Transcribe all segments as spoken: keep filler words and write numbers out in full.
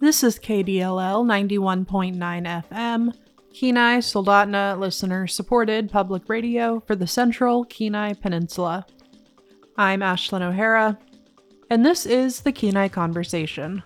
This is K D L L ninety-one point nine F M, Kenai Soldotna listener supported public radio for the Central Kenai Peninsula. I'm Ashlyn O'Hara, and this is the Kenai Conversation.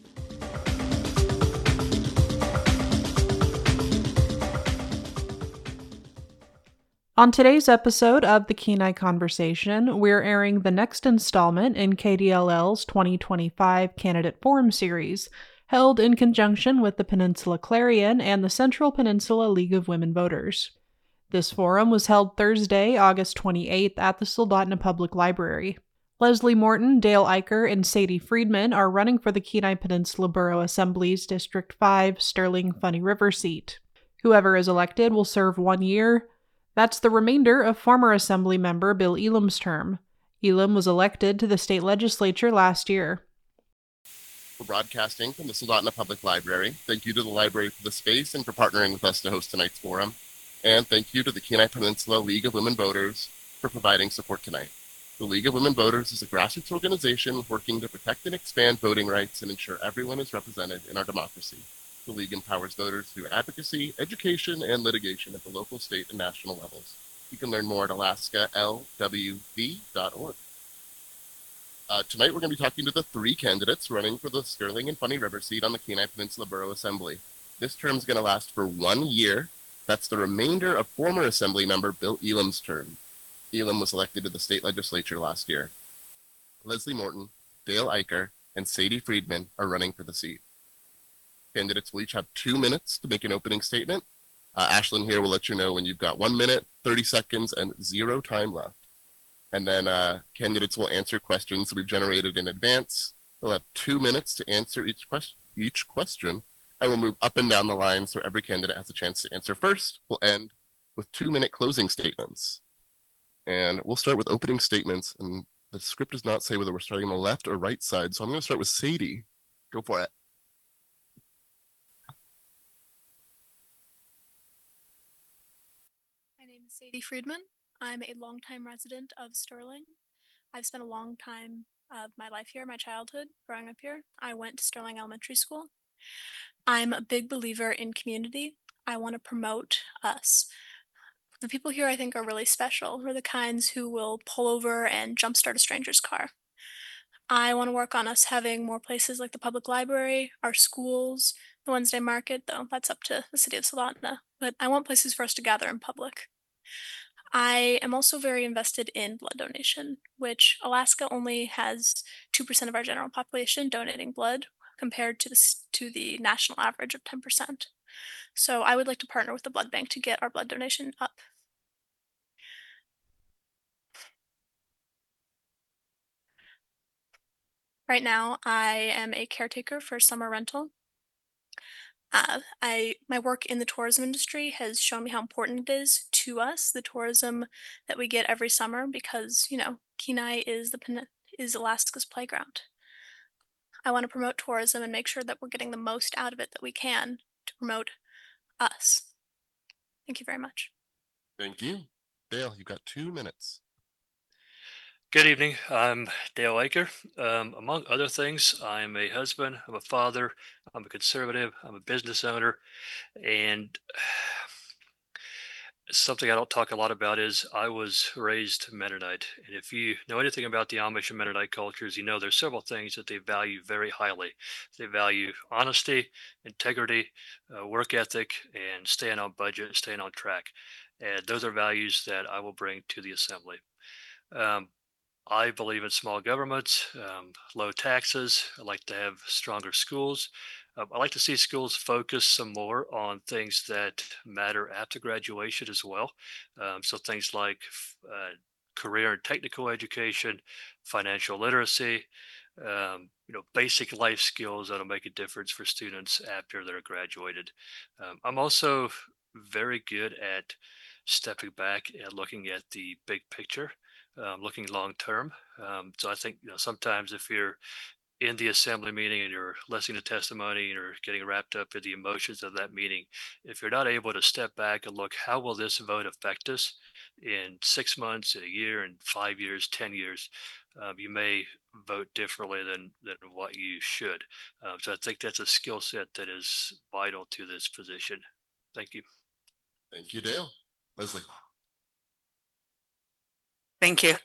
On today's episode of the Kenai Conversation, we're airing the next installment in K D L L's twenty twenty-five Candidate Forum Series, held in conjunction with the Peninsula Clarion and the Central Peninsula League of Women Voters. This forum was held Thursday, August twenty-eighth at the Soldotna Public Library. Leslie Morton, Dale Eicher, and Sadie Friedman are running for the Kenai Peninsula Borough Assembly's District five Sterling Funny River seat. Whoever is elected will serve one year. That's the remainder of former Assembly member Bill Elam's term. Elam was elected to the state legislature last year. We're broadcasting from the Soldotna Public Library. Thank you to the library for the space and for partnering with us to host tonight's forum. And thank you to the Kenai Peninsula League of Women Voters for providing support tonight. The League of Women Voters is a grassroots organization working to protect and expand voting rights and ensure everyone is represented in our democracy. The League empowers voters through advocacy, education, and litigation at the local, state, and national levels. You can learn more at alaska l w v dot org. Uh, tonight we're going to be talking to the three candidates running for the Sterling and Funny River seat on the Kenai Peninsula Borough Assembly. This term is going to last for one year. That's the remainder of former Assembly member Bill Elam's term. Elam was elected to the state legislature last year. Leslie Morton, Dale Eicher, and Sadie Friedman are running for the seat. Candidates will each have two minutes to make an opening statement. Uh, Ashlyn here will let you know when you've got one minute, thirty seconds, and zero time left. And then uh, candidates will answer questions we've generated in advance. They'll have two minutes to answer each, quest- each question, and we'll move up and down the line so every candidate has a chance to answer first. We'll end with two-minute closing statements. And we'll start with opening statements, and the script does not say whether we're starting on the left or right side, so I'm going to start with Sadie. Go for it. My name is Sadie Friedman. I'm a longtime resident of Sterling. I've spent a long time of my life here, my childhood, growing up here. I went to Sterling Elementary School. I'm a big believer in community. I want to promote us. The people here I think are really special. We're the kinds who will pull over and jumpstart a stranger's car. I want to work on us having more places like the public library, our schools, the Wednesday market, though that's up to the city of Soldotna. But I want places for us to gather in public. I am also very invested in blood donation, which Alaska only has two percent of our general population donating blood compared to the, s- to the national average of ten percent. So I would like to partner with the blood bank to get our blood donation up. Right now, I am a caretaker for summer rental. Uh, I my work in the tourism industry has shown me how important it is to us, the tourism that we get every summer, because you know Kenai is the pen- is Alaska's playground. I want to promote tourism and make sure that we're getting the most out of it that we can to promote us. Thank you very much. Thank you. Dale, you've got two minutes. Good evening. I'm Dale Aker. Um, among other things, I'm a husband, I'm a father, I'm a conservative, I'm a business owner, and something I don't talk a lot about is I was raised Mennonite. And if you know anything about the Amish and Mennonite cultures, you know there's several things that they value very highly. They value honesty, integrity, uh, work ethic, and staying on budget, staying on track. And those are values that I will bring to the assembly. Um, I believe in small governments, um, low taxes. I like to have stronger schools. Um, I like to see schools focus some more on things that matter after graduation as well. Um, so things like f- uh, career and technical education, financial literacy, um, you know, basic life skills that'll make a difference for students after they're graduated. Um, I'm also very good at stepping back and looking at the big picture, um, looking long term. Um, so I think you know sometimes if you're in the assembly meeting and you're listening to testimony and you're getting wrapped up in the emotions of that meeting, if you're not able to step back and look, how will this vote affect us in six months, in a year, in five years, ten years, um, you may vote differently than than what you should. Um, so I think that's a skill set that is vital to this position. Thank you. Thank you, Dale. Leslie. Thank you.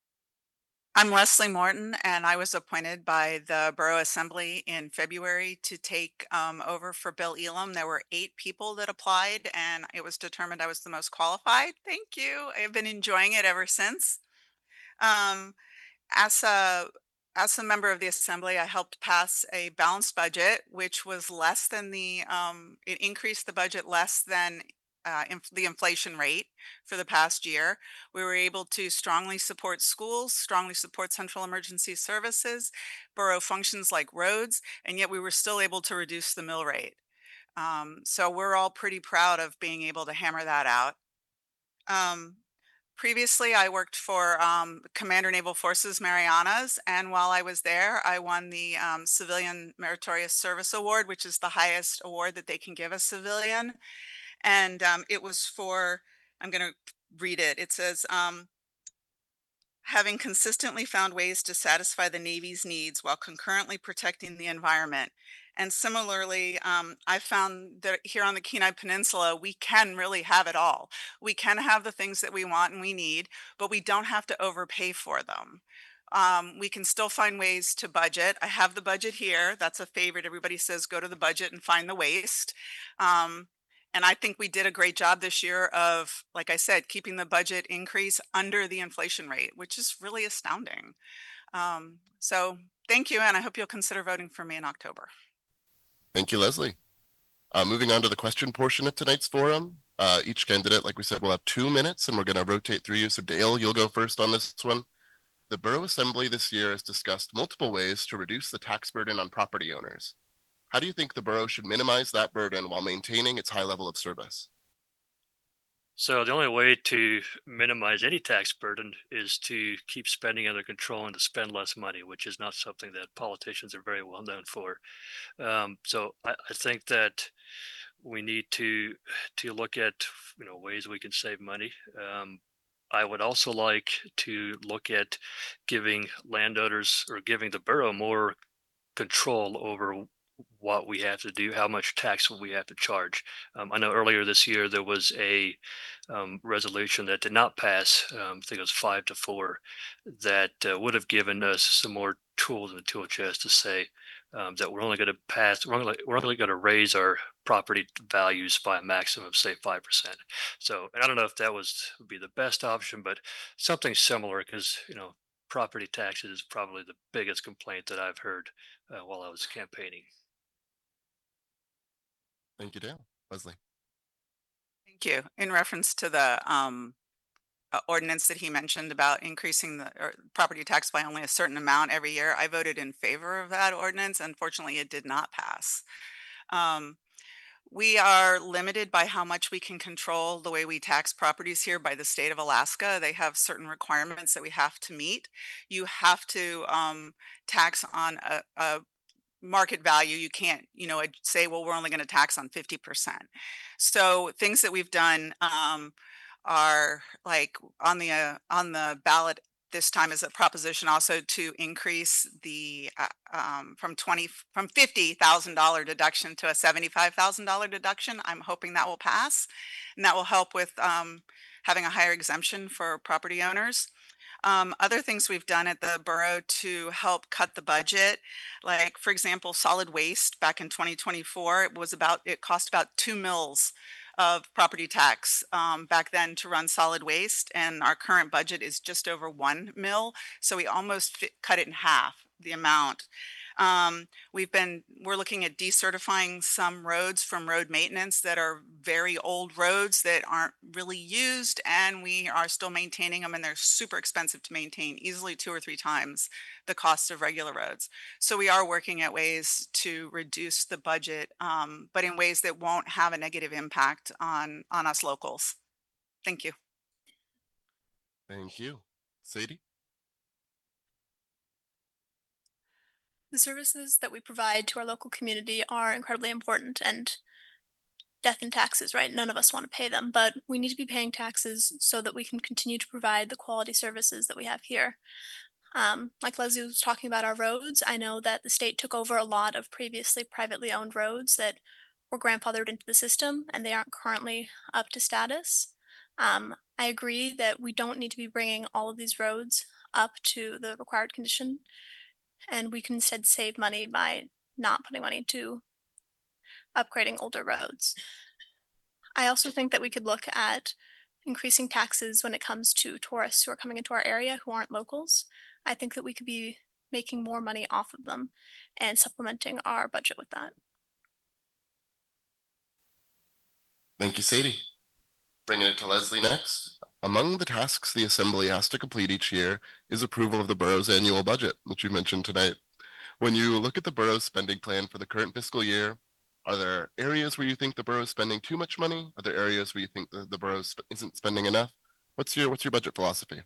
I'm Leslie Morton, and I was appointed by the Borough Assembly in February to take um, over for Bill Elam. There were eight people that applied, and it was determined I was the most qualified. Thank you. I've been enjoying it ever since. Um, as a as a member of the assembly, I helped pass a balanced budget, which was less than the um, it increased the budget less than uh, inf- the inflation rate for the past year. We were able to strongly support schools, strongly support central emergency services, borough functions like roads, and yet we were still able to reduce the mill rate. Um, so we're all pretty proud of being able to hammer that out. Um, Previously, I worked for um, Commander Naval Forces Marianas, and while I was there, I won the um, Civilian Meritorious Service Award, which is the highest award that they can give a civilian. And um, it was for, I'm going to read it. It says, um, having consistently found ways to satisfy the Navy's needs while concurrently protecting the environment. And similarly, um, I found that here on the Kenai Peninsula, we can really have it all. We can have the things that we want and we need, but we don't have to overpay for them. Um, we can still find ways to budget. I have the budget here. That's a favorite. Everybody says go to the budget and find the waste. Um, and I think we did a great job this year of, like I said, keeping the budget increase under the inflation rate, which is really astounding. Um, so thank you, and I hope you'll consider voting for me in October. Thank you, Leslie. Uh, moving on to the question portion of tonight's forum. Uh, each candidate, like we said, will have two minutes, and we're going to rotate through you. So Dale, you'll go first on this one. The Borough Assembly this year has discussed multiple ways to reduce the tax burden on property owners. How do you think the borough should minimize that burden while maintaining its high level of service? So the only way to minimize any tax burden is to keep spending under control and to spend less money, which is not something that politicians are very well known for. Um, so I, I think that we need to to look at you know ways we can save money. Um, I would also like to look at giving landowners or giving the borough more control over what we have to do, how much tax we have to charge. Um, I know earlier this year there was a um, resolution that did not pass. Um, I think it was five to four, that uh, would have given us some more tools in the tool chest to say um, that we're only going to pass, we're only, we're only going to raise our property values by a maximum of say five percent. So, and I don't know if that was would be the best option, but something similar, because you know property taxes is probably the biggest complaint that I've heard uh, while I was campaigning. Thank you, Dale. Leslie. Thank you. In reference to the um, uh, ordinance that he mentioned about increasing the or property tax by only a certain amount every year, I voted in favor of that ordinance. Unfortunately, it did not pass. Um, we are limited by how much we can control the way we tax properties here by the state of Alaska. They have certain requirements that we have to meet. You have to um, tax on a, a market value. You can't, you know, say, well, we're only going to tax on fifty percent. So things that we've done um, are like on the uh, on the ballot this time is a proposition also to increase the uh, um, from twenty from fifty thousand dollar deduction to a seventy five thousand dollar deduction. I'm hoping that will pass, and that will help with um, having a higher exemption for property owners. Um, other things we've done at the borough to help cut the budget, like for example, solid waste back in twenty twenty-four, it was about, it cost about two mils of property tax um, back then to run solid waste. And our current budget is just over one mil. So we almost fit, cut it in half the amount. Um, we've been, we're looking at decertifying some roads from road maintenance that are very old roads that aren't really used, and we are still maintaining them, and they're super expensive to maintain, easily two or three times the cost of regular roads. So we are working at ways to reduce the budget, um, but in ways that won't have a negative impact on, on us locals. Thank you. Thank you. Sadie? The services that we provide to our local community are incredibly important, and death and taxes, right? None of us want to pay them, but we need to be paying taxes so that we can continue to provide the quality services that we have here. Um, like Leslie was talking about our roads, I know that the state took over a lot of previously privately owned roads that were grandfathered into the system and they aren't currently up to status. Um, I agree that we don't need to be bringing all of these roads up to the required condition, and we can instead save money by not putting money to upgrading older roads. I also think that we could look at increasing taxes when it comes to tourists who are coming into our area who aren't locals. I think that we could be making more money off of them and supplementing our budget with that. Thank you, Sadie. Bringing it to Leslie next. Among the tasks the Assembly has to complete each year is approval of the borough's annual budget, which you mentioned tonight. When you look at the borough's spending plan for the current fiscal year, are there areas where you think the borough is spending too much money? Are there areas where you think the, the borough isn't spending enough? What's your what's your budget philosophy?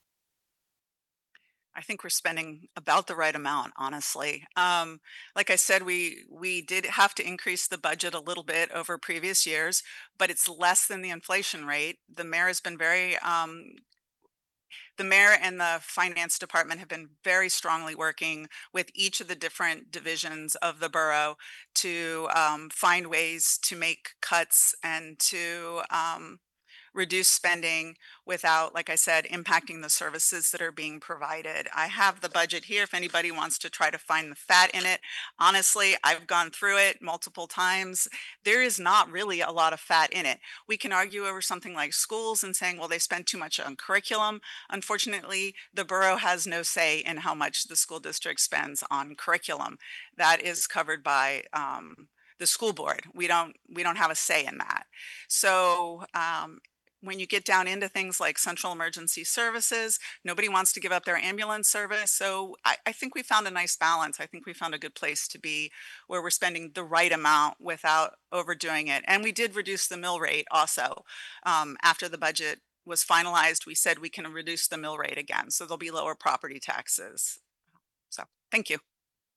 I think we're spending about the right amount, honestly. Um, like I said, we we did have to increase the budget a little bit over previous years, but it's less than the inflation rate. The mayor has been very um, the mayor and the finance department have been very strongly working with each of the different divisions of the borough to um, find ways to make cuts and to um, reduce spending without, like I said, impacting the services that are being provided. I have the budget here if anybody wants to try to find the fat in it. Honestly, I've gone through it multiple times. There is not really a lot of fat in it. We can argue over something like schools and saying, well, they spend too much on curriculum. Unfortunately, the borough has no say in how much the school district spends on curriculum. That is covered by um, the school board. We don't we don't have a say in that. So um, when you get down into things like central emergency services, nobody wants to give up their ambulance service. So I, I think we found a nice balance. I think we found a good place to be where we're spending the right amount without overdoing it. And we did reduce the mill rate also. Um, after the budget was finalized, we said we can reduce the mill rate again. So there'll be lower property taxes. So thank you.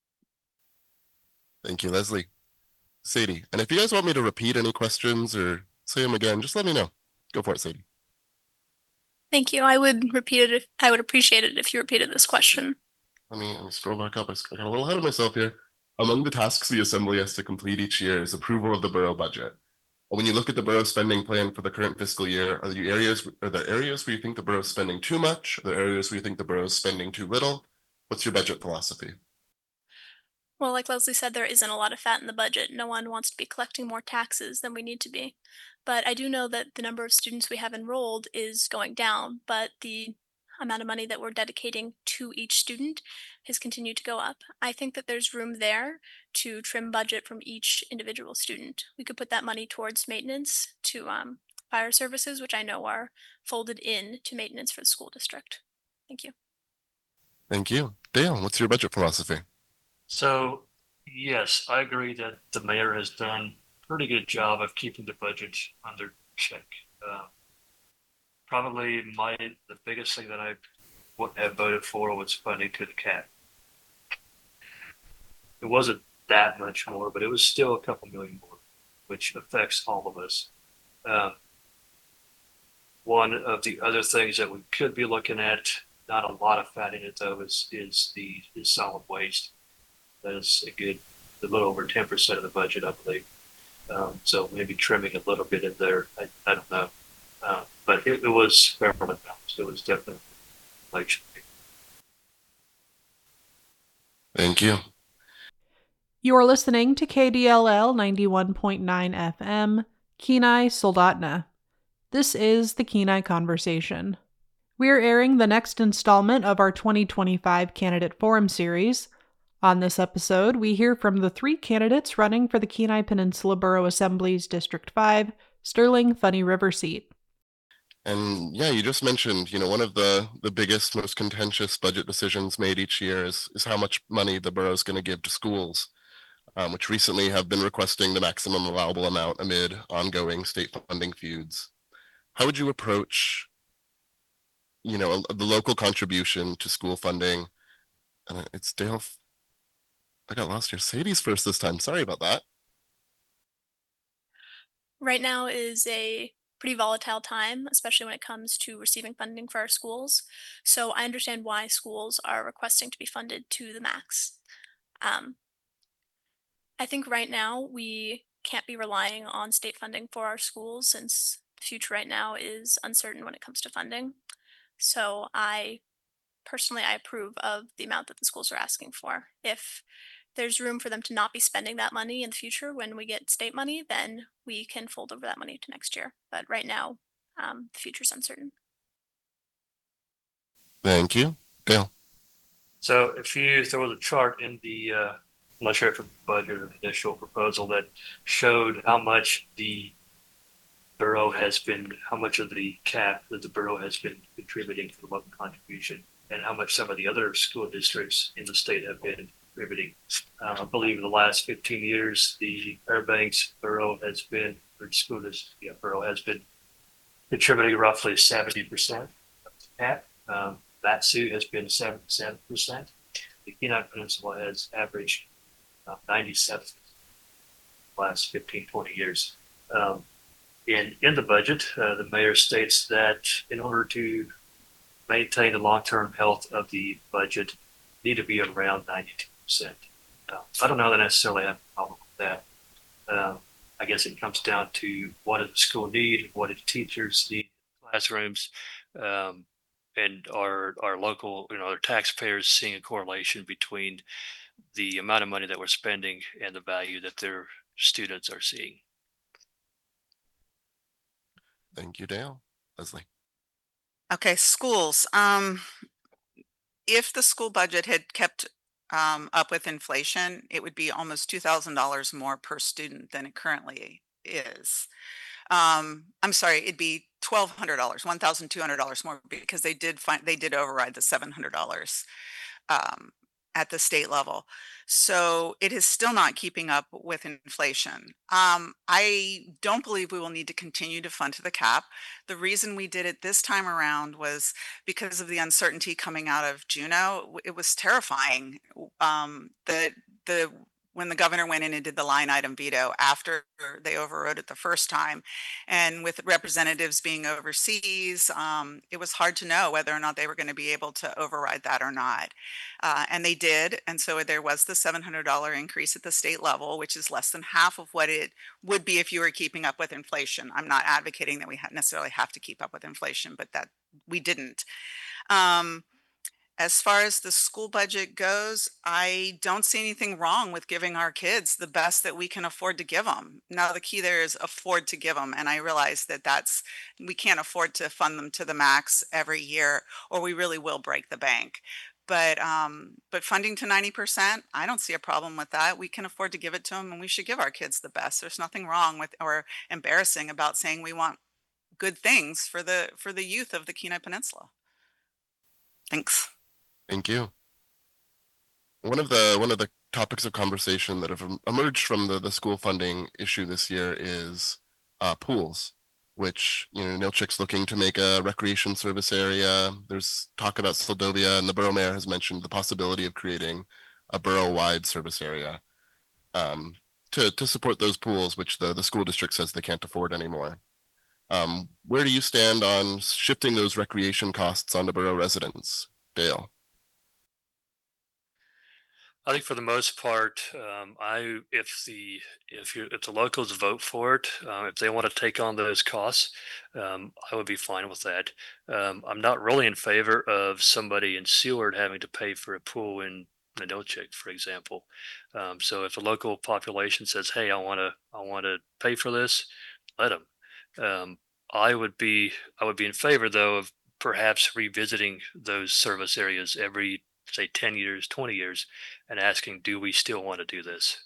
Thank you, Leslie. Sadie, and if you guys want me to repeat any questions or say them again, just let me know. Go for it, Sadie. Thank you. I would repeat it if I would appreciate it if you repeated this question. Let me, let me scroll back up. I got a little ahead of myself here. Among the tasks the Assembly has to complete each year is approval of the borough budget. When you look at the borough spending plan for the current fiscal year, are there areas are there areas where you think the borough is spending too much? Are there areas where you think the borough is spending too little? What's your budget philosophy? Well, like Leslie said, there isn't a lot of fat in the budget. No one wants to be collecting more taxes than we need to be. But I do know that the number of students we have enrolled is going down, but the amount of money that we're dedicating to each student has continued to go up. I think that there's room there to trim budget from each individual student. We could put that money towards maintenance to um, fire services, which I know are folded in to maintenance for the school district. Thank you. Thank you. Dale, what's your budget philosophy? So, yes, I agree that the mayor has done a pretty good job of keeping the budget under check. Uh, probably my the biggest thing that I wouldn't have voted for was funding to the C A T. It wasn't that much more, but it was still a couple million more, which affects all of us. Um, one of the other things that we could be looking at, not a lot of fat in it though, is is the is solid waste. That is a good, a little over ten percent of the budget, I believe. Um, so maybe trimming a little bit in there. I, I don't know. Uh, but it, it was fairly balanced. It was definitely like. Thank you. You're listening to K D L L ninety-one point nine F M, Kenai Soldotna. This is the Kenai Conversation. We're airing the next installment of our twenty twenty-five Candidate Forum series. On this episode, we hear from the three candidates running for the Kenai Peninsula Borough Assembly's District five, Sterling Funny River seat. And yeah, you just mentioned, you know, one of the, the biggest, most contentious budget decisions made each year is, is how much money the borough is going to give to schools, um, which recently have been requesting the maximum allowable amount amid ongoing state funding feuds. How would you approach, you know, a, the local contribution to school funding? And it's Dale. I got lost here. Sadie's first this time. Sorry about that. Right now is a pretty volatile time, especially when it comes to receiving funding for our schools. So I understand why schools are requesting to be funded to the max. Um, I think right now we can't be relying on state funding for our schools since the future right now is uncertain when it comes to funding. So I personally I approve of the amount that the schools are asking for. If there's room for them to not be spending that money in the future when we get state money, then we can fold over that money to next year. But right now, um, the future's uncertain. Thank you. Dale. So if you throw the chart in the, uh, I'm not sure if it's a budget or initial proposal that showed how much the borough has been, how much of the cap that the borough has been contributing to the local contribution, and how much some of the other school districts in the state have been contributing. Uh, I believe in the last fifteen years, the Fairbanks borough has been, or school district, yeah, borough has been contributing roughly seventy percent of the cap. Um, Vatsu has been seventy-seven percent. The Kenai Peninsula has averaged uh, ninety-seven the last fifteen, twenty years. Um, in, in the budget, uh, the mayor states that in order to maintain the long-term health of the budget, need to be around ninety-two percent. Uh, I don't know that I necessarily have a problem with that. Um, I guess it comes down to what does the school need, what do teachers need in classrooms, um, and our our local, you know, our taxpayers seeing a correlation between the amount of money that we're spending and the value that their students are seeing. Thank you, Dale. Leslie. Okay, schools. Um, if the school budget had kept um, up with inflation, it would be almost two thousand dollars more per student than it currently is. Um, I'm sorry, it'd be twelve hundred dollars, one thousand two hundred dollars more because they did find they did override the seven hundred dollars um, at the state level. So it is still not keeping up with inflation. Um, I don't believe we will need to continue to fund to the cap. The reason we did it this time around was because of the uncertainty coming out of Juneau. W- It was terrifying. Um, the the when the governor went in and did the line item veto after they overrode it the first time, and with representatives being overseas, um, it was hard to know whether or not they were going to be able to override that or not. Uh, and they did. And so there was the seven hundred dollars increase at the state level, which is less than half of what it would be if you were keeping up with inflation. I'm not advocating that we ha- necessarily have to keep up with inflation, but that we didn't. Um, as far as the school budget goes, I don't see anything wrong with giving our kids the best that we can afford to give them. Now, the key there is afford to give them. And I realize that that's, we can't afford to fund them to the max every year, or we really will break the bank. But, um, but funding to ninety percent, I don't see a problem with that. We can afford to give it to them and we should give our kids the best. There's nothing wrong with, or embarrassing about saying we want good things for the, for the youth of the Kenai Peninsula. Thanks. Thank you. One of the one of the topics of conversation that have em- emerged from the, the school funding issue this year is uh, pools, which, you know, Nilchik's looking to make a recreation service area. There's talk about Seldovia, and the borough mayor has mentioned the possibility of creating a borough-wide service area um, to to support those pools, which the the school district says they can't afford anymore. Um, where do you stand on shifting those recreation costs onto borough residents, Dale? I think for the most part, um, I if the if you if the locals vote for it, uh, if they want to take on those costs, um, I would be fine with that. Um, I'm not really in favor of somebody in Seward having to pay for a pool in Nanochik, for example. Um, so if a local population says, "Hey, I want to I want to pay for this," let them. Um, I would be I would be in favor though of perhaps revisiting those service areas every say ten years, twenty years and asking, do we still want to do this?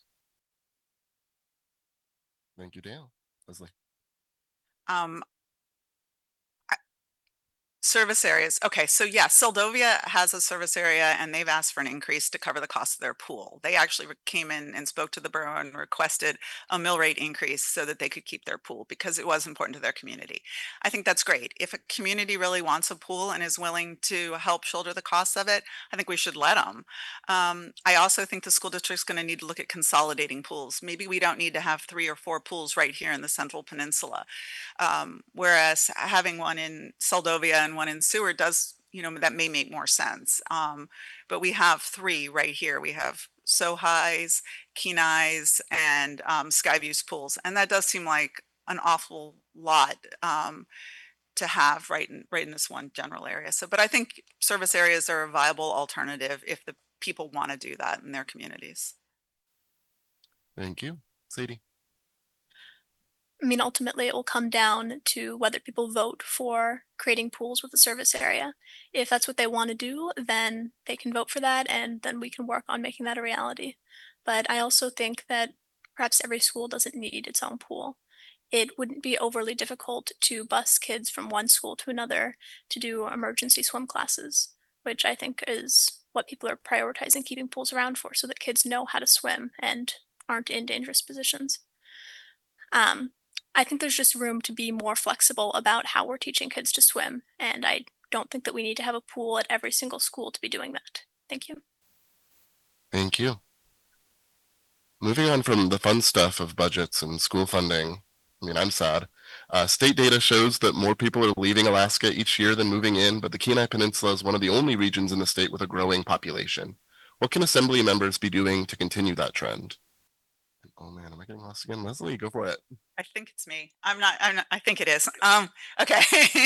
Thank you, Dale. Leslie. Um, Service areas. Okay, so yeah, Seldovia has a service area and they've asked for an increase to cover the cost of their pool. They actually re- came in and spoke to the borough and requested a mill rate increase so that they could keep their pool because it was important to their community. I think that's great. If a community really wants a pool and is willing to help shoulder the costs of it, I think we should let them. Um, I also think the school district's going to need to look at consolidating pools. Maybe we don't need to have three or four pools right here in the Central Peninsula. Um, whereas having one in Seldovia and one in Seward does, you know, that may make more sense. Um, but we have three right here. We have Sohi's, Kenai's, and um, Skyview's pools. And that does seem like an awful lot um, to have right in, right in this one general area. So, but I think service areas are a viable alternative if the people want to do that in their communities. Thank you. Sadie. I mean, ultimately, it will come down to whether people vote for creating pools with a service area. If that's what they want to do, then they can vote for that, and then we can work on making that a reality. But I also think that perhaps every school doesn't need its own pool. It wouldn't be overly difficult to bus kids from one school to another to do emergency swim classes, which I think is what people are prioritizing keeping pools around for, so that kids know how to swim and aren't in dangerous positions. Um, I think there's just room to be more flexible about how we're teaching kids to swim, and I don't think that we need to have a pool at every single school to be doing that. Thank you. Thank you. Moving on from the fun stuff of budgets and school funding, I mean, I'm sad. Uh, state data shows that more people are leaving Alaska each year than moving in, but the Kenai Peninsula is one of the only regions in the state with a growing population. What can Assembly members be doing to continue that trend? Oh man, am I getting lost again? Leslie, go for it. I think it's me. I'm not, I'm not, I think it is. Um, okay.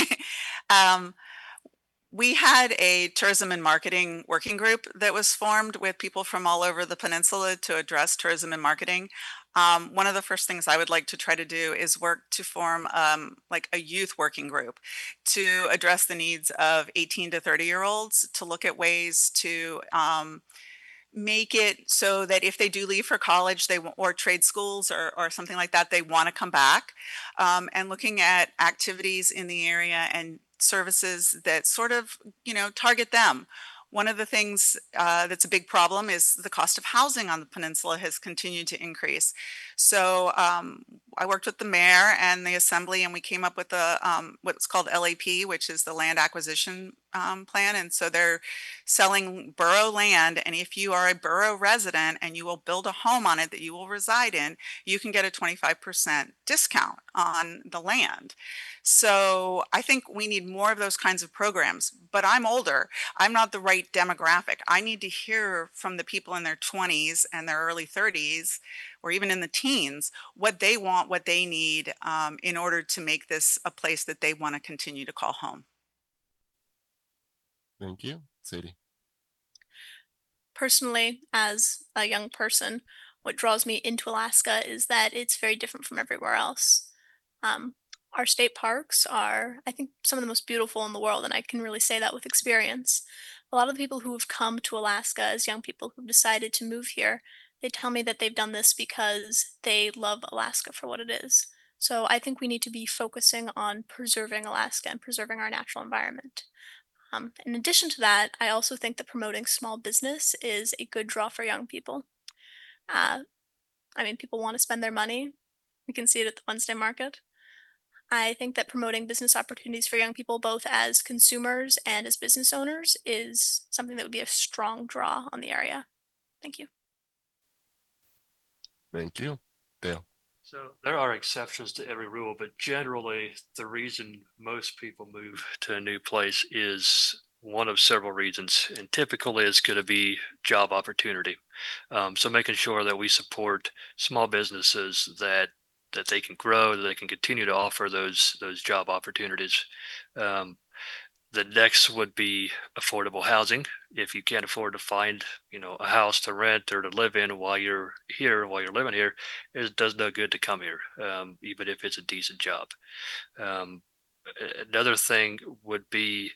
um, we had a tourism and marketing working group that was formed with people from all over the peninsula to address tourism and marketing. Um, one of the first things I would like to try to do is work to form um, like a youth working group to address the needs of eighteen to thirty year olds, to look at ways to um, make it so that if they do leave for college, they wa- or trade schools or, or something like that, they want to come back. Um, and looking at activities in the area and services that sort of, you know, target them. One of the things uh, that's a big problem is the cost of housing on the peninsula has continued to increase. So um, I worked with the mayor and the assembly, and we came up with a um, what's called L A P, which is the land acquisition um, plan. And so they're selling borough land, and if you are a borough resident and you will build a home on it that you will reside in, you can get a twenty-five percent discount on the land. So I think we need more of those kinds of programs. But I'm older. I'm not the right demographic. I need to hear from the people in their twenties and their early thirties, or even in the teens, what they want, what they need um, in order to make this a place that they want to continue to call home. Thank you. Sadie. Personally, as a young person, what draws me into Alaska is that it's very different from everywhere else. Um, our state parks are, I think, some of the most beautiful in the world, and I can really say that with experience. A lot of the people who have come to Alaska as young people who've decided to move here, they tell me that they've done this because they love Alaska for what it is. So I think we need to be focusing on preserving Alaska and preserving our natural environment. Um, in addition to that, I also think that promoting small business is a good draw for young people. Uh, I mean, people want to spend their money. We can see it at the Wednesday market. I think that promoting business opportunities for young people, both as consumers and as business owners, is something that would be a strong draw on the area. Thank you. Thank you. Dale. So there are exceptions to every rule, but generally the reason most people move to a new place is one of several reasons, and typically it's going to be job opportunity. Um, so making sure that we support small businesses that that they can grow, that they can continue to offer those those job opportunities. Um, the next would be affordable housing. If you can't afford to find, you know, a house to rent or to live in while you're here, while you're living here, it does no good to come here, um, even if it's a decent job. Um, a- another thing would be,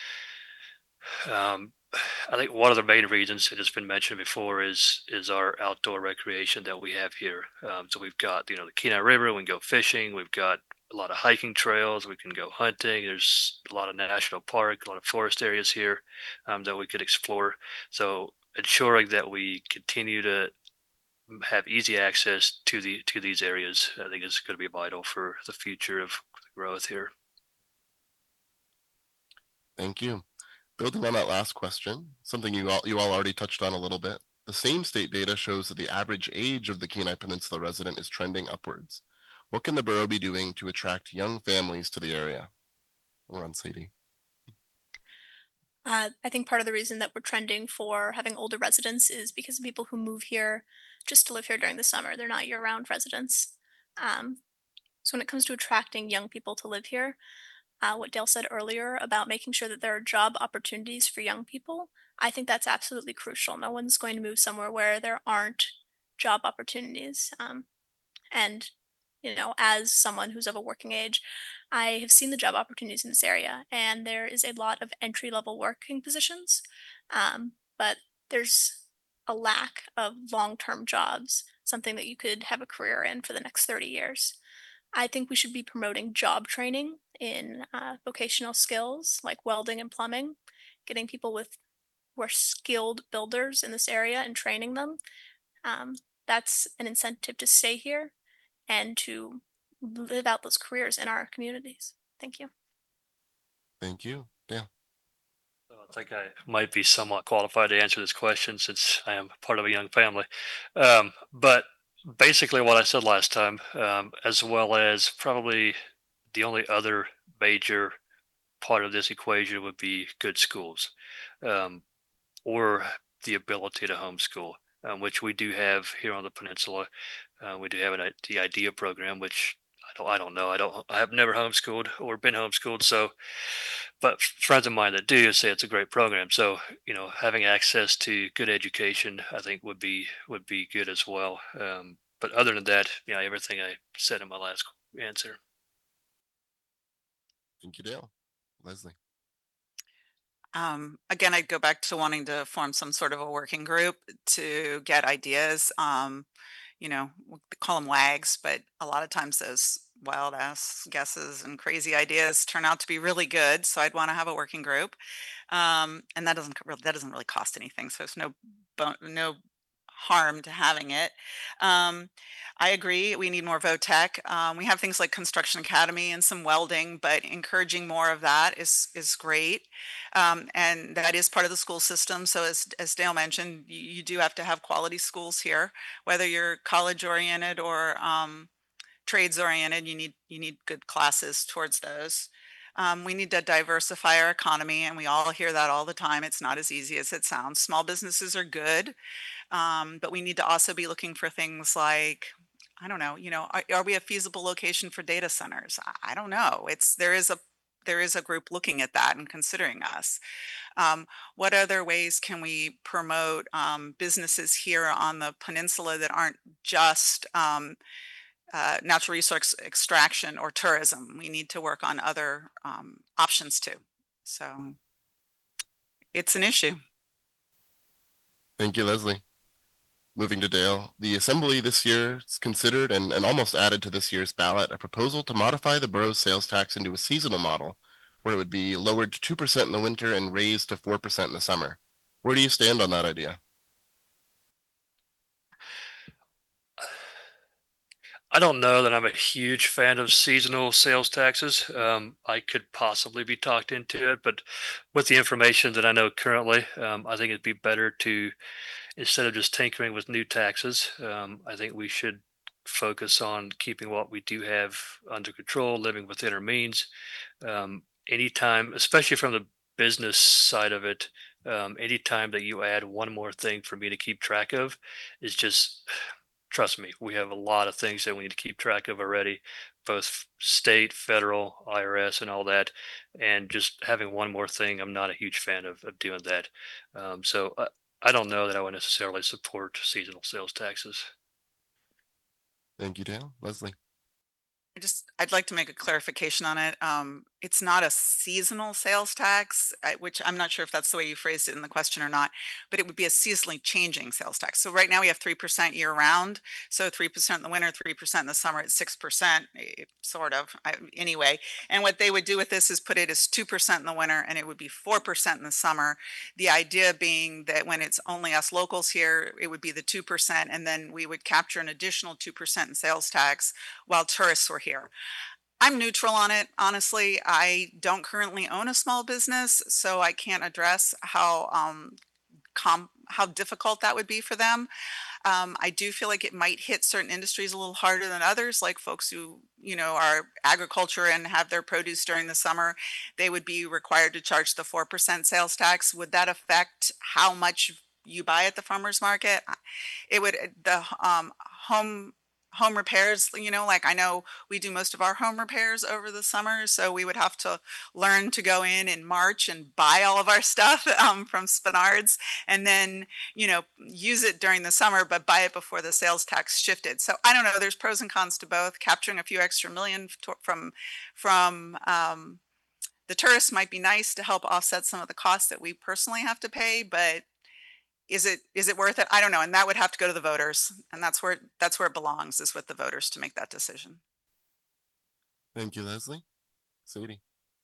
um, I think one of the main reasons it has been mentioned before is is our outdoor recreation that we have here. Um, so we've got, you know, the Kenai River. We can go fishing. We've got a lot of hiking trails. We can go hunting. There's a lot of national park, a lot of forest areas here um, that we could explore. So ensuring that we continue to have easy access to the to these areas, I think is going to be vital for the future of growth here. Thank you. Building on that last question, something you all you all already touched on a little bit. The same state data shows that the average age of the Kenai Peninsula resident is trending upwards. What can the borough be doing to attract young families to the area? We're on Sadie. Uh, I think part of the reason that we're trending for having older residents is because of people who move here just to live here during the summer. They're not year-round residents. Um, so when it comes to attracting young people to live here, uh, what Dale said earlier about making sure that there are job opportunities for young people, I think that's absolutely crucial. No one's going to move somewhere where there aren't job opportunities. Um, and, you know, as someone who's of a working age, I have seen the job opportunities in this area, and there is a lot of entry level working positions. Um, but there's a lack of long term jobs, something that you could have a career in for the next thirty years. I think we should be promoting job training in uh, vocational skills like welding and plumbing, getting people with who are skilled builders in this area and training them. Um, that's an incentive to stay here and to live out those careers in our communities. Thank you. Thank you. Yeah. So I think I might be somewhat qualified to answer this question since I am part of a young family. Um, but basically, what I said last time, um, as well as probably the only other major part of this equation would be good schools, um, or the ability to homeschool, um, which we do have here on the peninsula. Uh, we do have an, i- the IDEA program, which I don't, I don't know. I don't. I have never homeschooled or been homeschooled. So, but friends of mine that do say it's a great program. So, you know, having access to good education, I think would be would be good as well. Um, but other than that, yeah, everything I said in my last answer. Thank you, Dale. Leslie. Um, again, I'd go back to wanting to form some sort of a working group to get ideas. Um, you know, we call them wags, but a lot of times those wild ass guesses and crazy ideas turn out to be really good. So I'd want to have a working group, um, and that doesn't co- really, that doesn't really cost anything. So it's no bo- no harm to having it. Um, I agree. We need more VOTech. Um, we have things like Construction Academy and some welding, but encouraging more of that is is great. Um, and that is part of the school system. So as as Dale mentioned, you, you do have to have quality schools here, whether you're college oriented or um, trades oriented. You need you need good classes towards those. Um, we need to diversify our economy, and we all hear that all the time. It's not as easy as it sounds. Small businesses are good, um, but we need to also be looking for things like, I don't know, you know, are, are we a feasible location for data centers? I, I don't know. It's there is a there is a group looking at that and considering us. Um, what other ways can we promote um, businesses here on the peninsula that aren't just um, uh, natural resource extraction or tourism? We need to work on other um, options too. So it's an issue. Thank you, Leslie. Moving to Dale, the Assembly this year has considered and, and almost added to this year's ballot a proposal to modify the borough's sales tax into a seasonal model, where it would be lowered to two percent in the winter and raised to four percent in the summer. Where do you stand on that idea? I don't know that I'm a huge fan of seasonal sales taxes. Um, I could possibly be talked into it, but with the information that I know currently, um, I think it'd be better to, instead of just tinkering with new taxes, um, I think we should focus on keeping what we do have under control, living within our means. Um, anytime, especially from the business side of it, um, anytime that you add one more thing for me to keep track of is just, trust me, we have a lot of things that we need to keep track of already, both state, federal, I R S, and all that. And just having one more thing, I'm not a huge fan of, of doing that. Um, so I, I don't know that I would necessarily support seasonal sales taxes. Thank you, Dale. Leslie. I just I'd like to make a clarification on it. Um, it's not a seasonal sales tax, uh, which I'm not sure if that's the way you phrased it in the question or not, but it would be a seasonally changing sales tax. So right now we have three percent year round. So three percent in the winter, three percent in the summer, it's six percent, eh, sort of, I, anyway. And what they would do with this is put it as two percent in the winter and it would be four percent in the summer. The idea being that when it's only us locals here, it would be the two percent, and then we would capture an additional two percent in sales tax while tourists were here. I'm neutral on it, honestly. I don't currently own a small business, so I can't address how um com how difficult that would be for them. Um, I do feel like it might hit certain industries a little harder than others, like folks who, you know, are agriculture and have their produce during the summer. They would be required to charge the four percent sales tax. Would that affect how much you buy at the farmer's market? I- It would, uh, the um, home home repairs, you know, like I know we do most of our home repairs over the summer, so we would have to learn to go in in March and buy all of our stuff um, from Spenards, and then, you know, use it during the summer, but buy it before the sales tax shifted. So I don't know. There's pros and cons to both. Capturing a few extra million to- from from um, the tourists might be nice to help offset some of the costs that we personally have to pay, but is it is it worth it? I don't know. And that would have to go to the voters, and that's where that's where it belongs, is with the voters to make that decision. Thank you, Leslie. Sadie.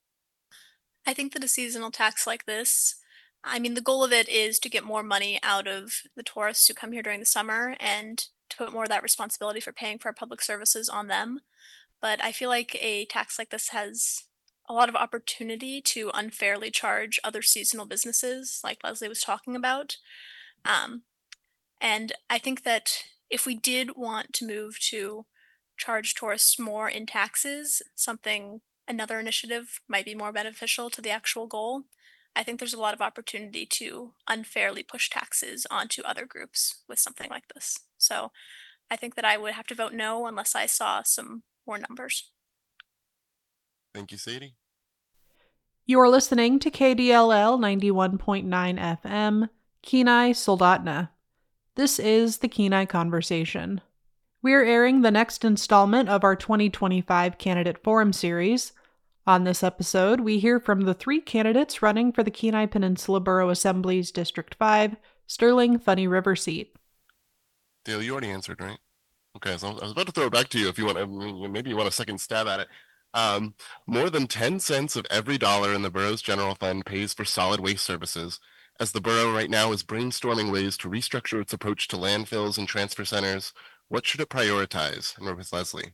I think that a seasonal tax like this, I mean, the goal of it is to get more money out of the tourists who come here during the summer and to put more of that responsibility for paying for our public services on them. But I feel like a tax like this has a lot of opportunity to unfairly charge other seasonal businesses, like Leslie was talking about. Um, and I think that if we did want to move to charge tourists more in taxes, something another initiative might be more beneficial to the actual goal. I think there's a lot of opportunity to unfairly push taxes onto other groups with something like this. So I think that I would have to vote no unless I saw some more numbers. Thank you, Sadie. You're listening to K D L L ninety-one point nine F M, Kenai Soldotna. This is the Kenai Conversation. We're airing the next installment of our twenty twenty-five Candidate Forum series. On this episode, we hear from the three candidates running for the Kenai Peninsula Borough Assembly's District five, Sterling Funny River seat. Dale, you already answered, right? Okay, so I was about to throw it back to you if you want. I mean, maybe you want a second stab at it. Um, more than ten cents of every dollar in the borough's general fund pays for solid waste services, as the borough right now is brainstorming ways to restructure its approach to landfills and transfer centers. What should it prioritize? And with Leslie.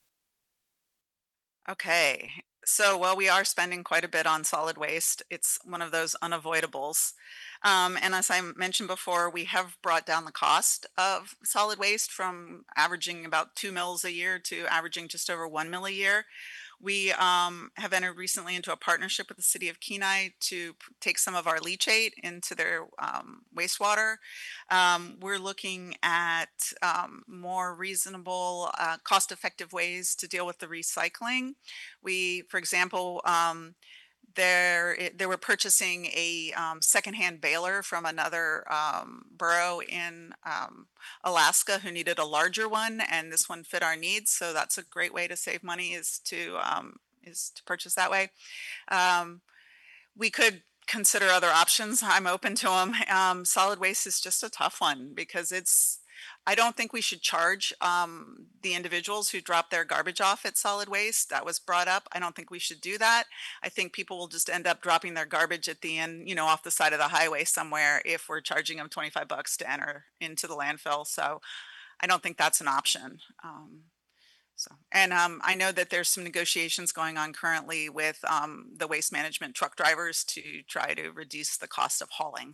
Okay. So, well, we are spending quite a bit on solid waste. It's one of those unavoidables. Um, and as I mentioned before, we have brought down the cost of solid waste from averaging about two mils a year to averaging just over one mil a year. We um, have entered recently into a partnership with the city of Kenai to p- take some of our leachate into their um, wastewater. Um, we're looking at um, more reasonable, uh, cost-effective ways to deal with the recycling. We, for example, um, there it- they were purchasing a um, secondhand baler from another um, borough in um, Alaska who needed a larger one, and this one fit our needs. So that's a great way to save money, is to um, is to purchase that way. Um, we could consider other options. I'm open to them. Um, solid waste is just a tough one because it's, I don't think we should charge um, the individuals who drop their garbage off at solid waste. That was brought up. I don't think we should do that. I think people will just end up dropping their garbage at the end, you know, off the side of the highway somewhere if we're charging them twenty-five bucks to enter into the landfill. So I don't think that's an option. Um, so, and um, I know that there's some negotiations going on currently with um, the waste management truck drivers to try to reduce the cost of hauling.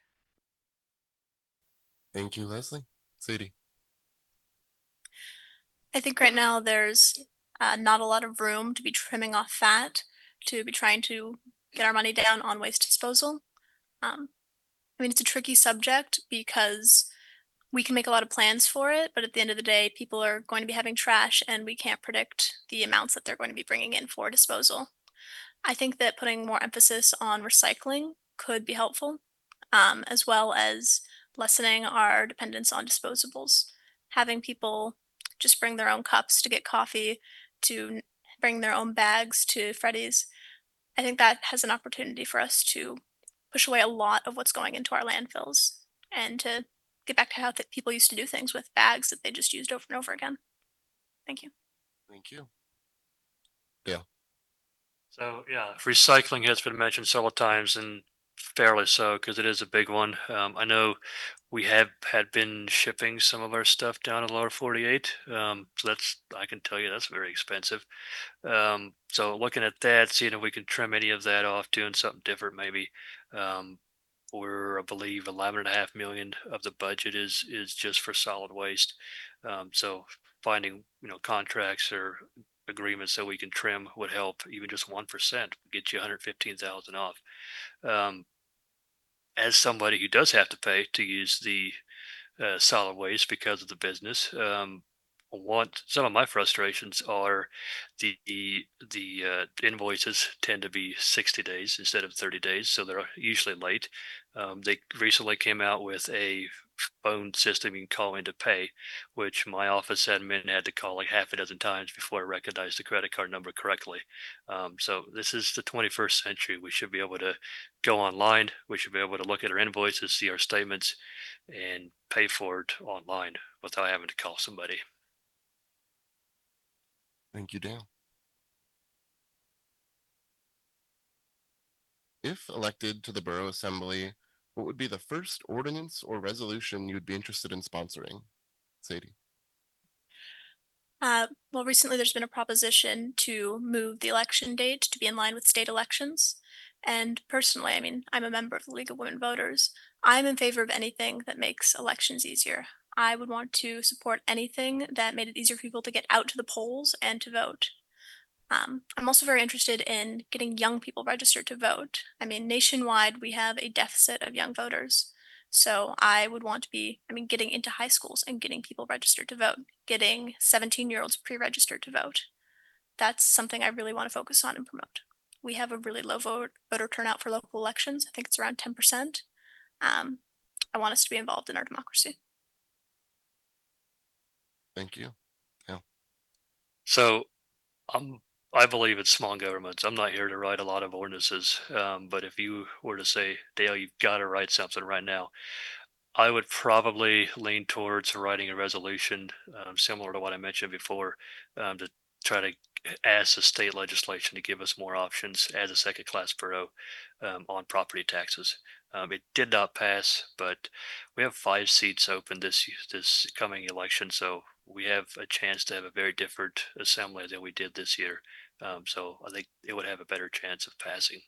Thank you, Leslie. Sadie. I think right now there's uh, not a lot of room to be trimming off fat, to be trying to get our money down on waste disposal. Um, I mean, it's a tricky subject because we can make a lot of plans for it, but at the end of the day, people are going to be having trash and we can't predict the amounts that they're going to be bringing in for disposal. I think that putting more emphasis on recycling could be helpful, um, as well as lessening our dependence on disposables. Having people just bring their own cups to get coffee, to bring their own bags to Freddy's. I think that has an opportunity for us to push away a lot of what's going into our landfills and to get back to how th- people used to do things with bags that they just used over and over again. Thank you. Thank you. Yeah. So yeah, recycling has been mentioned several times, and fairly so because it is a big one. Um, I know we have had been shipping some of our stuff down in the lower forty-eight, um, so that's I can tell you that's very expensive. Um, so looking at that, seeing if we can trim any of that off, doing something different maybe. Um, we're I believe eleven and a half million of the budget is is just for solid waste. Um, so finding you know contracts or agreements that we can trim would help. Even just one percent get you one hundred fifteen thousand off. Um, as somebody who does have to pay to use the uh, solid waste because of the business. Um, what some of my frustrations are the the, the uh, invoices tend to be sixty days instead of thirty days, so they're usually late. Um, they recently came out with a phone system you can call in to pay, which my office admin had to call like half a dozen times before I recognized the credit card number correctly. Um, so this is the twenty-first century. We should be able to go online. We should be able to look at our invoices, see our statements, and pay for it online without having to call somebody. Thank you, Dale. If elected to the Borough Assembly, what would be the first ordinance or resolution you'd be interested in sponsoring? Sadie. Uh, well, recently there's been a proposition to move the election date to be in line with state elections. And personally, I mean, I'm a member of the League of Women Voters. I'm in favor of anything that makes elections easier. I would want to support anything that made it easier for people to get out to the polls and to vote. Um, I'm also very interested in getting young people registered to vote. I mean, nationwide, we have a deficit of young voters. So I would want to be, I mean, getting into high schools and getting people registered to vote, getting seventeen year olds pre registered to vote. That's something I really want to focus on and promote. We have a really low vote, voter turnout for local elections. I think it's around ten percent. Um, I want us to be involved in our democracy. Thank you. So I'm I believe it's small governments. I'm not here to write a lot of ordinances, um, but if you were to say, Dale, you've got to write something right now, I would probably lean towards writing a resolution um, similar to what I mentioned before, um, to try to ask the state legislation to give us more options as a second class borough um, on property taxes. Um, it did not pass, but we have five seats open this this coming election, so we have a chance to have a very different assembly than we did this year. Um, so I think it would have a better chance of passing.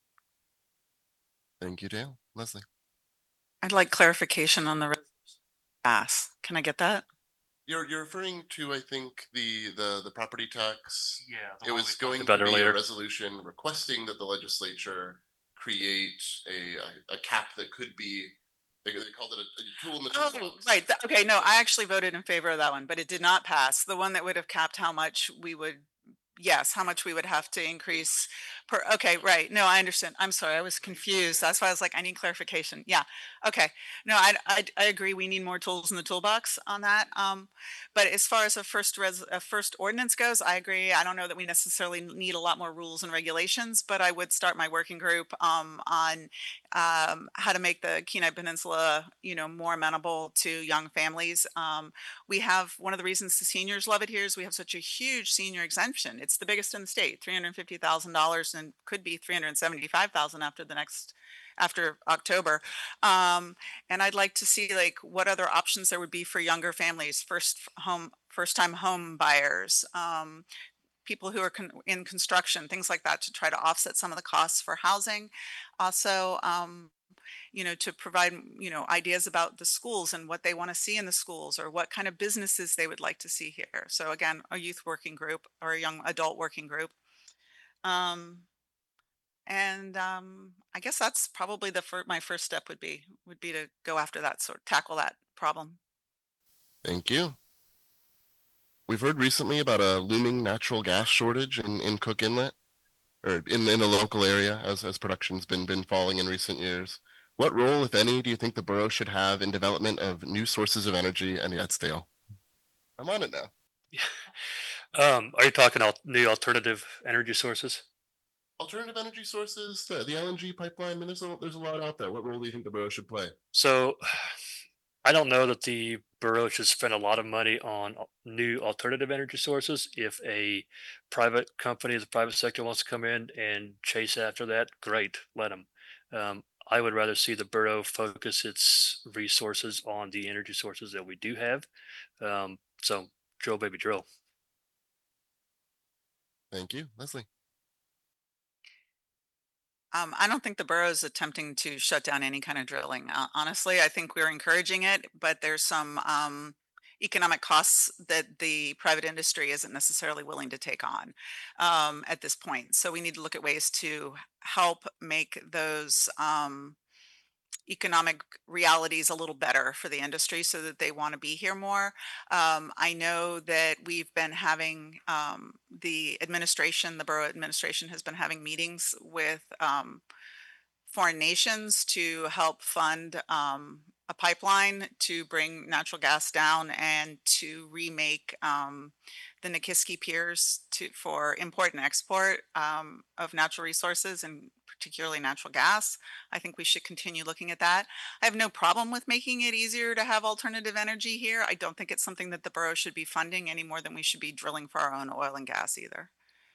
Thank you, Dale. Leslie. I'd like clarification on the resolution. Pass. Can I get that? You're you're referring to, I think, the the the property tax. Yeah, It was going to about be earlier. a resolution requesting that the legislature create a a, a cap that could be. They, they called it a, a tool in the Oh, toolbox. right. th- Okay, no, I actually voted in favor of that one, but it did not pass. The one that would have capped how much we would, yes, how much we would have to increase per, okay, right. No, I understand. I'm sorry, I was confused. That's why I was like, I need clarification. Yeah. Okay. No, I, I, I agree. We need more tools in the toolbox on that. Um, but as far as a first res, a first ordinance goes, I agree. I don't know that we necessarily need a lot more rules and regulations, but I would start my working group um, on um, how to make the Kenai Peninsula, you know, more amenable to young families. Um, we have one of the reasons the seniors love it here is we have such a huge senior exemption. It's the biggest in the state, three hundred fifty thousand dollars, and could be three hundred seventy-five thousand after the next after October. Um, and I'd like to see like what other options there would be for younger families, first home, first time home buyers, um, people who are con- in construction, things like that, to try to offset some of the costs for housing. Also, um, you know, to provide, you know, ideas about the schools and what they want to see in the schools or what kind of businesses they would like to see here. So again, a youth working group or a young adult working group. Um, and um, I guess that's probably the fir- my first step would be would be to go after that sort tackle that problem. Thank you. We've heard recently about a looming natural gas shortage in, in Cook Inlet, or in, in the local area, as, as production's been been falling in recent years. What role, if any, do you think the borough should have in development of new sources of energy and yet Dale? I'm on it now. Um, are you talking al- new alternative energy sources? Alternative energy sources, the, the L N G pipeline. I mean, there's a, there's a lot out there. What role do you think the borough should play? So, I don't know that the borough should spend a lot of money on al- new alternative energy sources. If a private company, the private sector wants to come in and chase after that, great, let them. Um, I would rather see the borough focus its resources on the energy sources that we do have. Um, so, drill, baby, drill. Thank you, Leslie. Um, I don't think the borough is attempting to shut down any kind of drilling. Uh, honestly, I think we're encouraging it, but there's some um, economic costs that the private industry isn't necessarily willing to take on um, at this point. So we need to look at ways to help make those um, economic realities a little better for the industry so that they want to be here more. Um, I know that we've been having um, the administration, the borough administration has been having meetings with um, foreign nations to help fund um, a pipeline to bring natural gas down and to remake um, the Nikiski piers to for import and export um, of natural resources and particularly natural gas. I think we should continue looking at that. I have no problem with making it easier to have alternative energy here. I don't think it's something that the borough should be funding any more than we should be drilling for our own oil and gas either.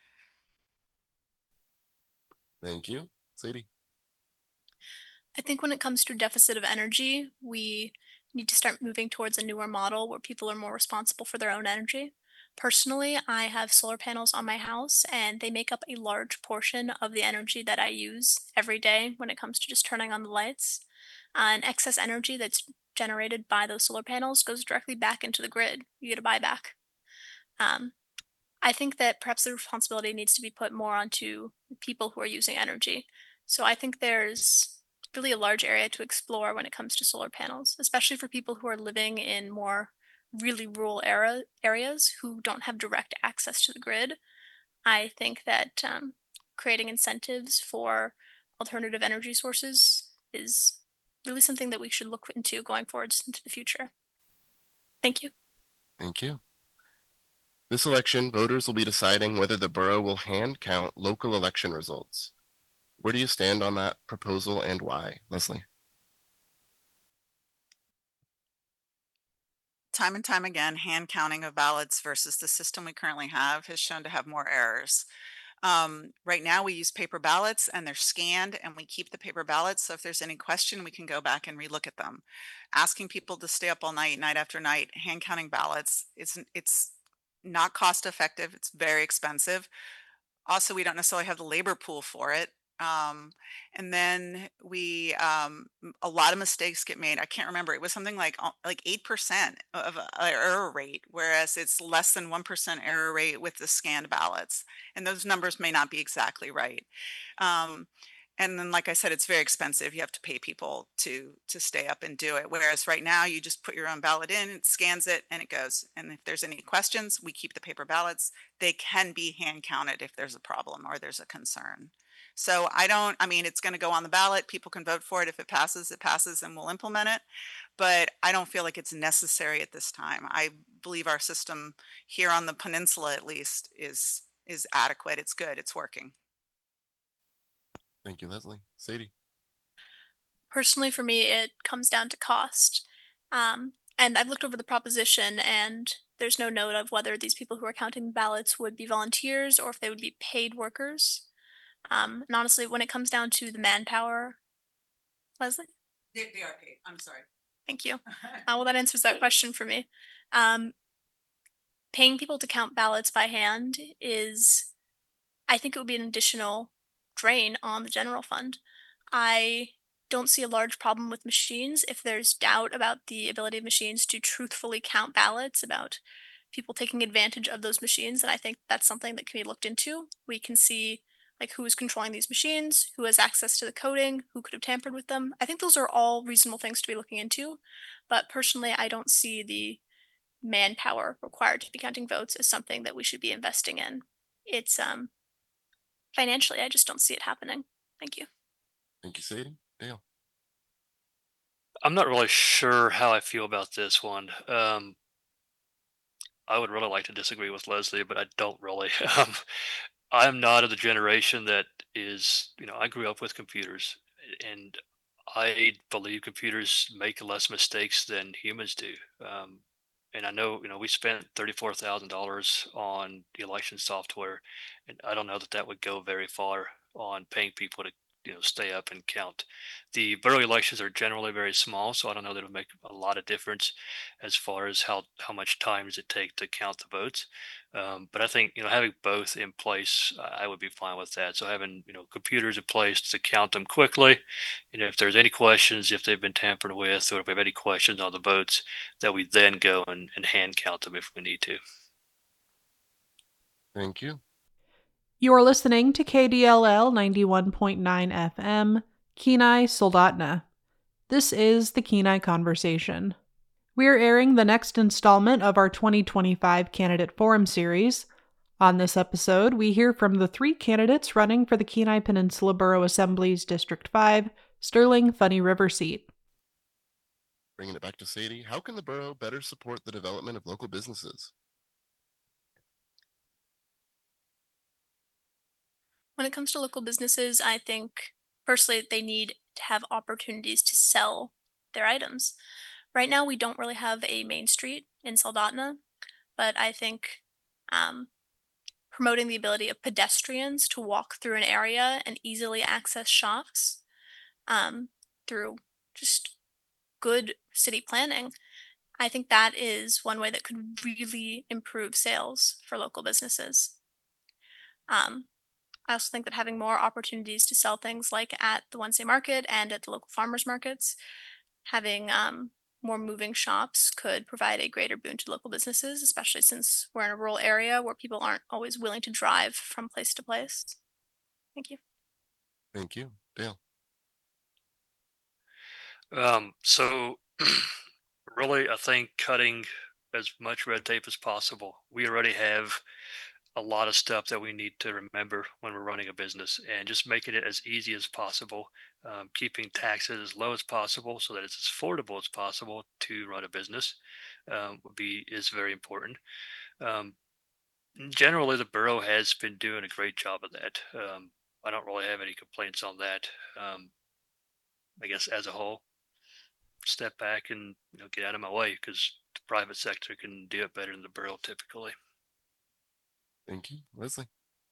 Thank you, Sadie. I think when it comes to deficit of energy, we need to start moving towards a newer model where people are more responsible for their own energy. Personally, I have solar panels on my house and they make up a large portion of the energy that I use every day when it comes to just turning on the lights. Uh, and excess energy that's generated by those solar panels goes directly back into the grid. You get a buyback. Um, I think that perhaps the responsibility needs to be put more onto people who are using energy. So I think there's really a large area to explore when it comes to solar panels, especially for people who are living in more really rural era areas who don't have direct access to the grid. I think that um, creating incentives for alternative energy sources is really something that we should look into going forwards into the future. Thank you. Thank you. This election, voters will be deciding whether the borough will hand count local election results. Where do you stand on that proposal and why, Leslie? Time and time again, hand counting of ballots versus the system we currently have has shown to have more errors. Um, right now, we use paper ballots and they're scanned and we keep the paper ballots. So if there's any question, we can go back and relook at them. Asking people to stay up all night, night after night, hand counting ballots, it's, it's not cost effective. It's very expensive. Also, we don't necessarily have the labor pool for it. Um, and then we, um, m- a lot of mistakes get made. I can't remember. It was something like uh, like eight percent of a a error rate, whereas it's less than one percent error rate with the scanned ballots. And those numbers may not be exactly right. Um, and then, like I said, it's very expensive. You have to pay people to to stay up and do it. Whereas right now, you just put your own ballot in, it scans it, and it goes. And if there's any questions, we keep the paper ballots. They can be hand counted if there's a problem or there's a concern. So I don't, I mean, it's going to go on the ballot. People can vote for it. If it passes, it passes and we'll implement it. But I don't feel like it's necessary at this time. I believe our system here on the peninsula at least is is adequate. It's good. It's working. Thank you, Leslie. Sadie. Personally, for me, it comes down to cost. Um, and I've looked over the proposition, and there's no note of whether these people who are counting ballots would be volunteers or if they would be paid workers. Um, and honestly, when it comes down to the manpower, Leslie, They, they are paid. I'm sorry. thank you. Uh, well, that answers that question for me. Um, paying people to count ballots by hand is, I think it would be an additional drain on the general fund. I don't see a large problem with machines if there's doubt about the ability of machines to truthfully count ballots, about people taking advantage of those machines. And I think that's something that can be looked into. We can see like who's controlling these machines, who has access to the coding, who could have tampered with them. I think those are all reasonable things to be looking into. But personally, I don't see the manpower required to be counting votes as something that we should be investing in. It's um financially, I just don't see it happening. Thank you. Thank you, Sadie. Dale. I'm not really sure how I feel about this one. Um, I would really like to disagree with Leslie, but I don't really. Um, I'm not of the generation that is, you know, I grew up with computers, and I believe computers make less mistakes than humans do. Um, and I know, you know, we spent thirty-four thousand dollars on the election software, and I don't know that that would go very far on paying people to, you know, stay up and count. The borough elections are generally very small, so I don't know that it would make a lot of difference as far as how how much time does it take to count the votes. Um, but I think, you know, having both in place, I I would be fine with that. So having, you know, computers in place to count them quickly, and if there's any questions, if they've been tampered with, or if we have any questions on the votes, that we then go and, and hand count them if we need to. Thank you. You are listening to K D L L ninety-one point nine F M, Kenai Soldotna. This is the Kenai Conversation. We are airing the next installment of our twenty twenty-five Candidate Forum series. On this episode, we hear from the three candidates running for the Kenai Peninsula Borough Assembly's District five, Sterling Funny River seat. Bringing it back to Sadie, how can the borough better support the development of local businesses? When it comes to local businesses, I think personally they need to have opportunities to sell their items. Right now, we don't really have a main street in Soldotna, but I think um, promoting the ability of pedestrians to walk through an area and easily access shops um, through just good city planning, I think that is one way that could really improve sales for local businesses. Um, I also think that having more opportunities to sell things like at the Wednesday market and at the local farmers markets, having um, more moving shops could provide a greater boon to local businesses, especially since we're in a rural area where people aren't always willing to drive from place to place. Thank you. Thank you. Dale. Um, so really, I think cutting as much red tape as possible. We already have a lot of stuff that we need to remember when we're running a business, and just making it as easy as possible, um, keeping taxes as low as possible so that it's as affordable as possible to run a business, um, would be is very important. Um, Generally, the borough has been doing a great job of that. Um, I don't really have any complaints on that. Um, I guess as a whole, step back and, you know, get out of my way, because the private sector can do it better than the borough typically. Thank you. Leslie.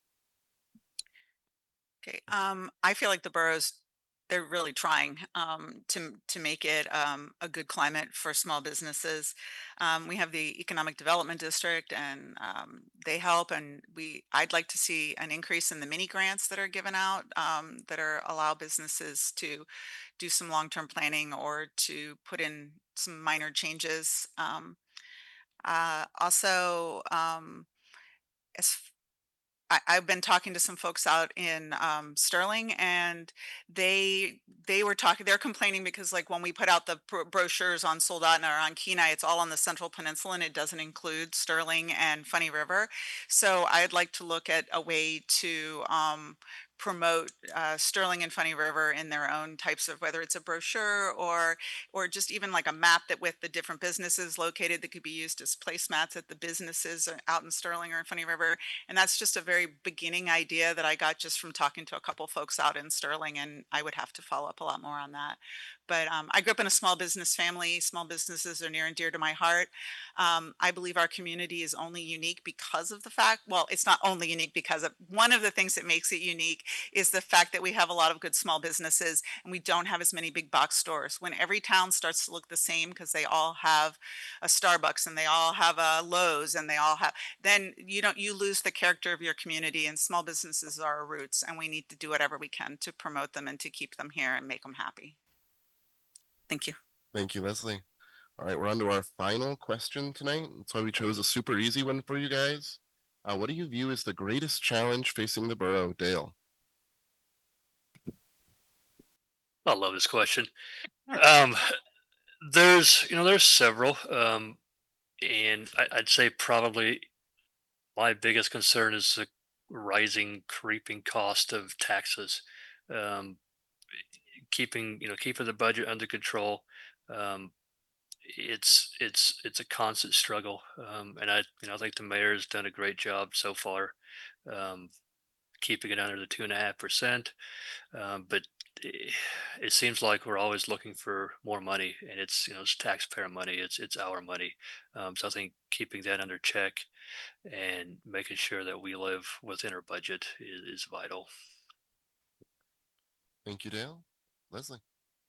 Okay, um, I feel like the boroughs, they're really trying um, to to make it um, a good climate for small businesses. Um, we have the Economic Development District, and um, they help. And we, I'd like to see an increase in the mini grants that are given out um, that are allow businesses to do some long term planning or to put in some minor changes. Um, uh, also, um, as I, I've been talking to some folks out in um, Sterling, and they they were talking. They're complaining because, like, when we put out the bro- brochures on Soldotna or on Kenai, it's all on the Central Peninsula, and it doesn't include Sterling and Funny River. So I'd like to look at a way to um, promote uh, Sterling and Funny River in their own types of, whether it's a brochure or or just even like a map that with the different businesses located that could be used as placemats at the businesses uh, out in Sterling or in Funny River. And that's just a very beginning idea that I got just from talking to a couple folks out in Sterling, and I would have to follow up a lot more on that. But um, I grew up in a small business family. Small businesses are near and dear to my heart. Um, I believe our community is only unique because of the fact, well, it's not only unique because of, one of the things that makes it unique is the fact that we have a lot of good small businesses and we don't have as many big box stores. When every town starts to look the same because they all have a Starbucks and they all have a Lowe's and they all have, then you don't, you lose the character of your community, and small businesses are our roots, and we need to do whatever we can to promote them and to keep them here and make them happy. Thank you. Thank you, Leslie. All right, we're on to our final question tonight. That's why we chose a super easy one for you guys. Uh, what do you view as the greatest challenge facing the borough, Dale? I love this question. Um, there's, you know, there's several, um, and I, I'd say probably my biggest concern is the rising, creeping cost of taxes. Um, Keeping, you know, keeping the budget under control. Um, it's it's it's a constant struggle, um, and I you know I think the mayor has done a great job so far, um, keeping it under the two and a half percent. Um, but eh, it seems like we're always looking for more money, and it's you know it's taxpayer money, it's it's our money. Um, so I think keeping that under check and making sure that we live within our budget is, is vital. Thank you, Dale. Leslie.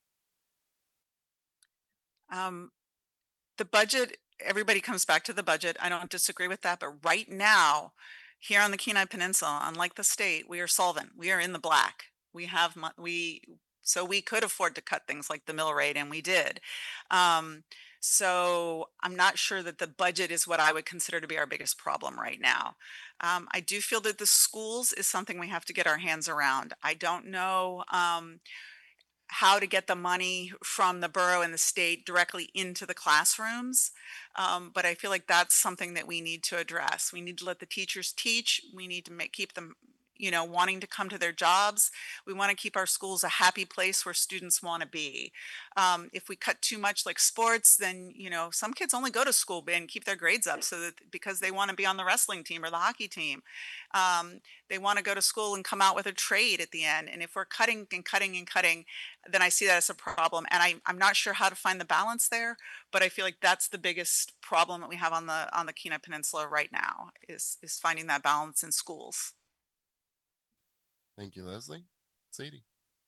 Um, the budget, everybody comes back to the budget. I don't disagree with that. But right now, here on the Kenai Peninsula, unlike the state, we are solvent. We are in the black. We have, mo- we, so we could afford to cut things like the mill rate, and we did. Um, so I'm not sure that the budget is what I would consider to be our biggest problem right now. Um, I do feel that the schools is something we have to get our hands around. I don't know. Um, how to get the money from the borough and the state directly into the classrooms. Um, but I feel like that's something that we need to address. We need to let the teachers teach. We need to make keep them, you know, wanting to come to their jobs. We want to keep our schools a happy place where students want to be. Um, if we cut too much like sports, then you know some kids only go to school and keep their grades up so that because they want to be on the wrestling team or the hockey team. Um, they want to go to school and come out with a trade at the end. And if we're cutting and cutting and cutting, then I see that as a problem. And I, I'm not sure how to find the balance there, but I feel like that's the biggest problem that we have on the on the Kenai Peninsula right now is is finding that balance in schools. Thank you, Leslie. Sadie.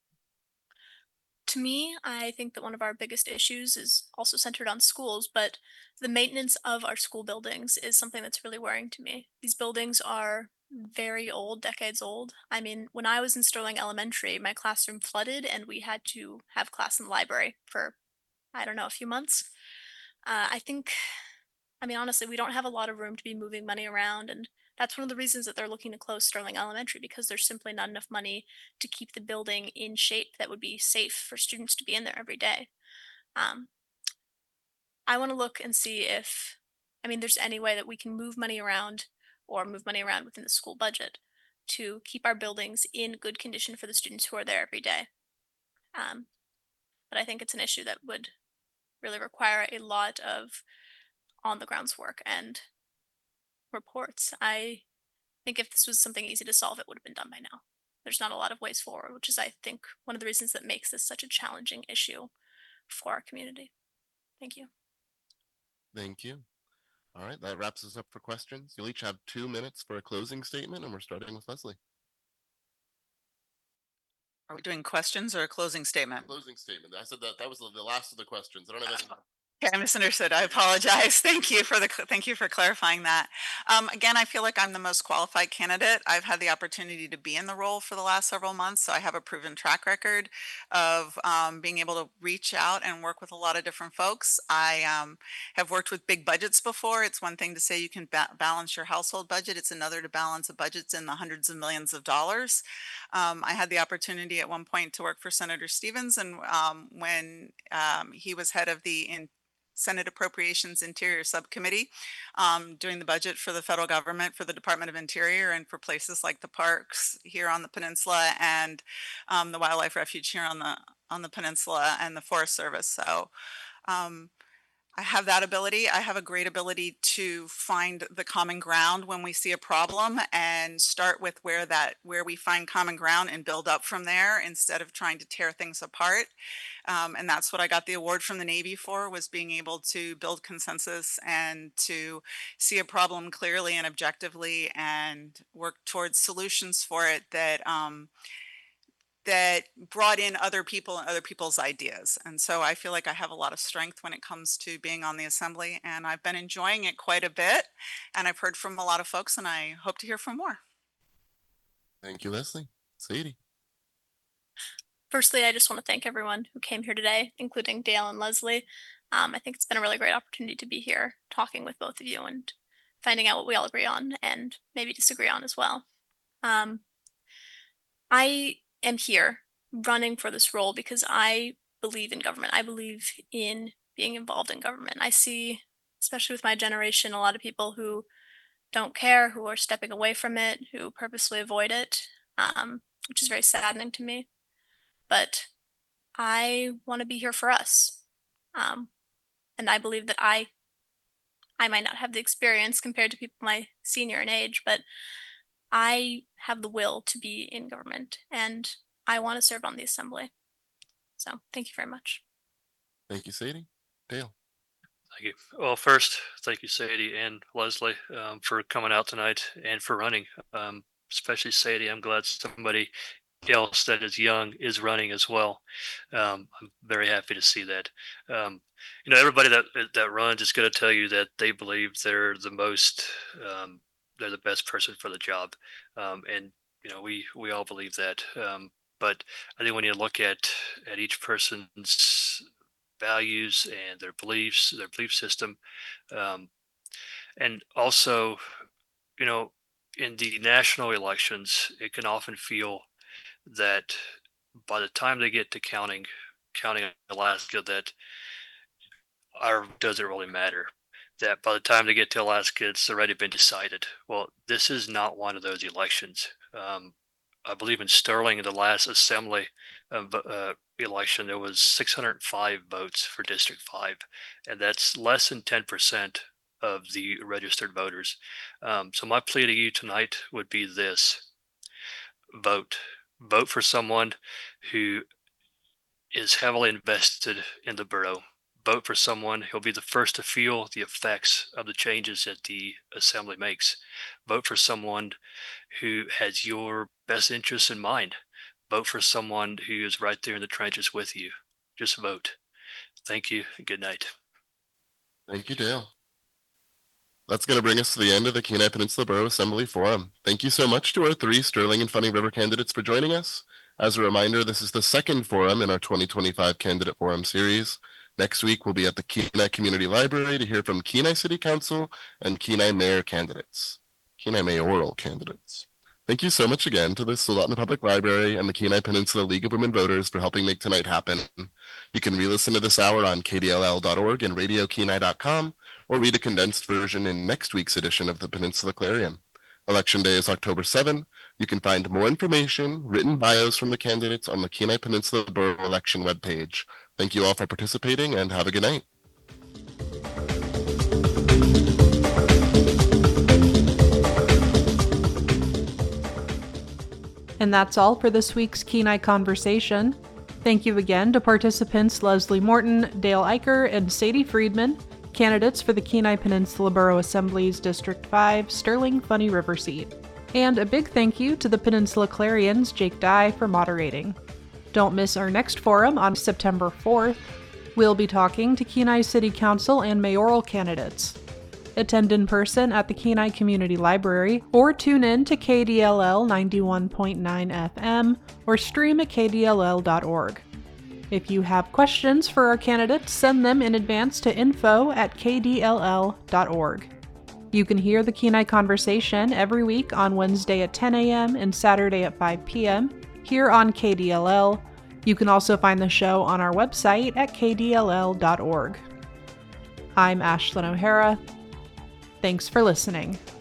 To me, I think that one of our biggest issues is also centered on schools, but the maintenance of our school buildings is something that's really worrying to me. These buildings are very old, decades old. I mean, when I was in Sterling Elementary, my classroom flooded and we had to have class in the library for, I don't know, a few months. Uh, I think, I mean, honestly, we don't have a lot of room to be moving money around, and that's one of the reasons that they're looking to close Sterling Elementary because there's simply not enough money to keep the building in shape that would be safe for students to be in there every day. Um, I want to look and see if, I mean, there's any way that we can move money around or move money around within the school budget to keep our buildings in good condition for the students who are there every day. Um, but I think it's an issue that would really require a lot of on the grounds work and reports. I think if this was something easy to solve, it would have been done by now. There's not a lot of ways forward, which is, I think, one of the reasons that makes this such a challenging issue for our community. Thank you. Thank you. All right, that wraps us up for questions. You'll each have two minutes for a closing statement, and we're starting with Leslie. Are we doing questions or a closing statement? Closing statement. I said that that was the last of the questions. I don't have any. Okay, I misunderstood. I apologize. Thank you for the thank you for clarifying that. Um, again, I feel like I'm the most qualified candidate. I've had the opportunity to be in the role for the last several months, so I have a proven track record of um, being able to reach out and work with a lot of different folks. I um, have worked with big budgets before. It's one thing to say you can ba- balance your household budget. It's another to balance a budget in the hundreds of millions of dollars. Um, I had the opportunity at one point to work for Senator Stevens, and um, when um, he was head of the in Senate Appropriations Interior Subcommittee, um, doing the budget for the federal government, for the Department of Interior, and for places like the parks here on the peninsula and um, the wildlife refuge here on the on the peninsula and the Forest Service. So um, I have that ability. I have a great ability to find the common ground when we see a problem and start with where that where we find common ground and build up from there instead of trying to tear things apart. Um, and that's what I got the award from the Navy for, was being able to build consensus and to see a problem clearly and objectively and work towards solutions for it that um, that brought in other people and other people's ideas. And so I feel like I have a lot of strength when it comes to being on the assembly, and I've been enjoying it quite a bit. And I've heard from a lot of folks, and I hope to hear from more. Thank you, Leslie. Sadie. Firstly, I just want to thank everyone who came here today, including Dale and Leslie. Um, I think it's been a really great opportunity to be here talking with both of you and finding out what we all agree on and maybe disagree on as well. Um, I am here running for this role because I believe in government. I believe in being involved in government. I see, especially with my generation, a lot of people who don't care, who are stepping away from it, who purposely avoid it, um, which is very saddening to me. But I want to be here for us. Um, and I believe that I I might not have the experience compared to people my senior in age, but I have the will to be in government, and I want to serve on the assembly. So thank you very much. Thank you, Sadie. Dale. Thank you. Well, first, thank you, Sadie and Leslie, um, for coming out tonight and for running. Um, especially Sadie, I'm glad somebody else that is young is running as well. Um, I'm very happy to see that. Um, you know, everybody that that runs is going to tell you that they believe they're the most, um, they're the best person for the job, um, and you know, we we all believe that. Um, but I think when you look at at each person's values and their beliefs, their belief system, um, and also, you know, in the national elections, it can often feel that by the time they get to counting counting Alaska, that or does it really matter? That by the time they get to Alaska, it's already been decided. Well, this is not one of those elections. Um, I believe in Sterling, in the last assembly uh, vo- uh, election, there was six hundred five votes for District five, and that's less than ten percent of the registered voters. Um, so my plea to you tonight would be this: vote. Vote for someone who is heavily invested in the borough. Vote for someone who'll be the first to feel the effects of the changes that the assembly makes. Vote for someone who has your best interests in mind. Vote for someone who is right there in the trenches with you. Just vote. Thank you and good night. Thank you, Dale. That's going to bring us to the end of the Kenai Peninsula Borough Assembly Forum. Thank you so much to our three Sterling and Funny River candidates for joining us. As a reminder, this is the second forum in our twenty twenty-five Candidate Forum series. Next week, we'll be at the Kenai Community Library to hear from Kenai City Council and Kenai Mayor candidates, Kenai mayoral candidates. Thank you so much again to the Soldotna Public Library and the Kenai Peninsula League of Women Voters for helping make tonight happen. You can re-listen to this hour on K D L L dot org and radio kenai dot com, or read a condensed version in next week's edition of the Peninsula Clarion. Election Day is October seventh. You can find more information, written bios from the candidates on the Kenai Peninsula Borough Election webpage. Thank you all for participating and have a good night. And that's all for this week's Kenai Conversation. Thank you again to participants Leslie Morton, Dale Eicher, and Sadie Friedman, candidates for the Kenai Peninsula Borough Assembly's District five Sterling Funny River seat. And a big thank you to the Peninsula Clarion's Jake Dye for moderating. Don't miss our next forum on September fourth. We'll be talking to Kenai City Council and mayoral candidates. Attend in person at the Kenai Community Library, or tune in to K D L L ninety-one point nine F M, or stream at K D L L dot org. If you have questions for our candidates, send them in advance to info at K D L L dot org. You can hear the Kenai Conversation every week on Wednesday at ten a.m. and Saturday at five p.m. here on K D L L. You can also find the show on our website at K D L L dot org. I'm Ashlyn O'Hara. Thanks for listening.